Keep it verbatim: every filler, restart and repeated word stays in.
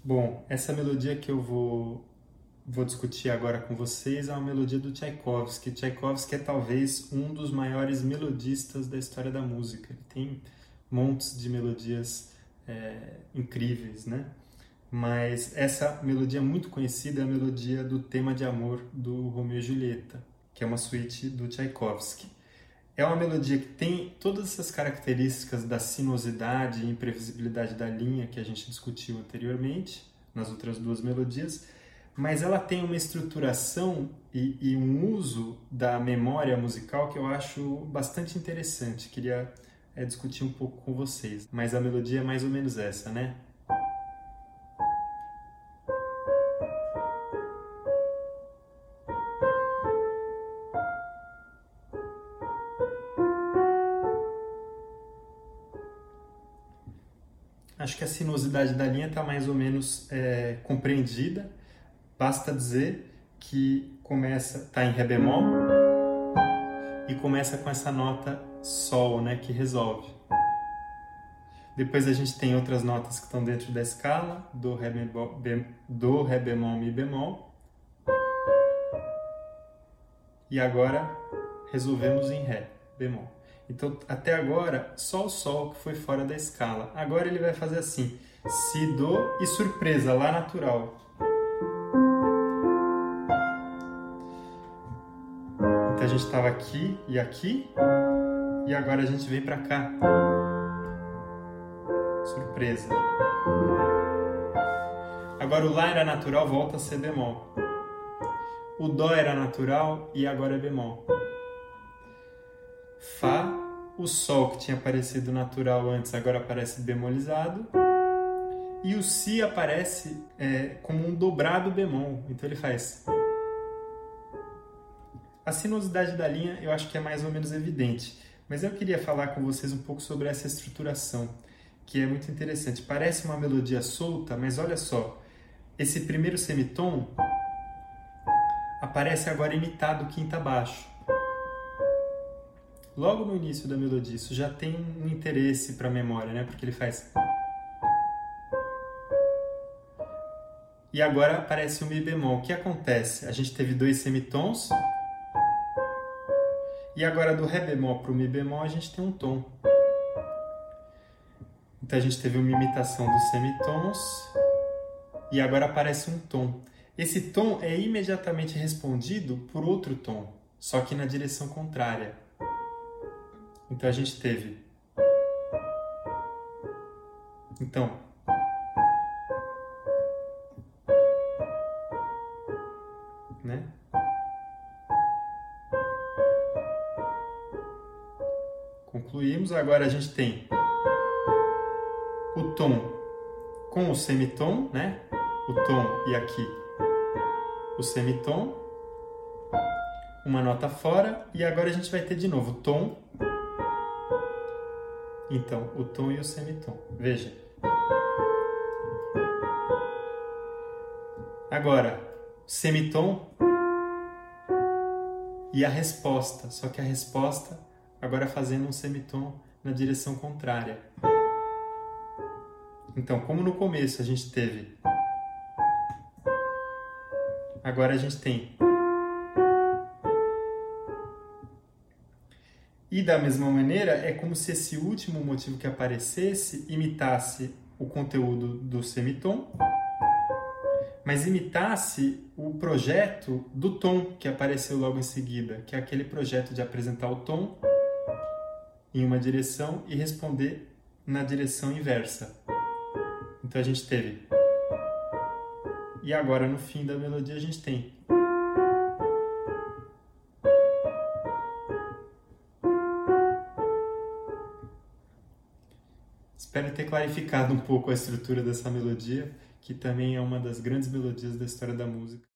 Bom, essa melodia que eu vou, vou discutir agora com vocês é uma melodia do Tchaikovsky. Tchaikovsky é talvez um dos maiores melodistas da história da música. Ele tem montes de melodias é, incríveis, né? Mas essa melodia muito conhecida é a melodia do tema de amor do Romeu e Julieta, que é uma suíte do Tchaikovsky. É uma melodia que tem todas essas características da sinuosidade e imprevisibilidade da linha que a gente discutiu anteriormente, nas outras duas melodias, mas ela tem uma estruturação e, e um uso da memória musical que eu acho bastante interessante. Queria é, discutir um pouco com vocês, mas a melodia é mais ou menos essa, né? Acho que a sinuosidade da linha está mais ou menos é, compreendida. Basta dizer que começa, está em Ré bemol e começa com essa nota Sol, né, que resolve. Depois a gente tem outras notas que estão dentro da escala, do, Ré bemol, do, Ré bemol, Mi bemol. E agora resolvemos em Ré bemol. Então, até agora, só o Sol que foi fora da escala. Agora ele vai fazer assim, Si, Do e surpresa, Lá natural. Então a gente estava aqui e aqui, e agora a gente vem para cá. Surpresa. Agora o Lá era natural, volta a ser bemol. O Dó era natural e agora é bemol. Fá, o Sol que tinha aparecido natural antes agora aparece bemolizado, e o Si aparece é, como um dobrado bemol, então ele faz. A sinuosidade da linha eu acho que é mais ou menos evidente, mas eu queria falar com vocês um pouco sobre essa estruturação, que é muito interessante. Parece uma melodia solta, mas olha só, esse primeiro semitom aparece agora imitado quinta abaixo. Logo no início da melodia, isso já tem um interesse para a memória, né? Porque ele faz... E agora aparece o Mi bemol. O que acontece? A gente teve dois semitons, e agora do Ré bemol para o Mi bemol a gente tem um tom. Então a gente teve uma imitação dos semitons, e agora aparece um tom. Esse tom é imediatamente respondido por outro tom, só que na direção contrária. Então a gente teve. Então. Né? Concluímos. Agora a gente tem o tom com o semitom, né? O tom e aqui o semitom. Uma nota fora. E agora a gente vai ter de novo o tom. Então, o tom e o semitom. Veja. Agora, semitom e a resposta. Só que a resposta agora fazendo um semitom na direção contrária. Então, como no começo a gente teve... Agora a gente tem... E da mesma maneira, é como se esse último motivo que aparecesse imitasse o conteúdo do semitom, mas imitasse o projeto do tom que apareceu logo em seguida, que é aquele projeto de apresentar o tom em uma direção e responder na direção inversa. Então a gente teve. E agora no fim da melodia a gente tem. Espero ter clarificado um pouco a estrutura dessa melodia, que também é uma das grandes melodias da história da música.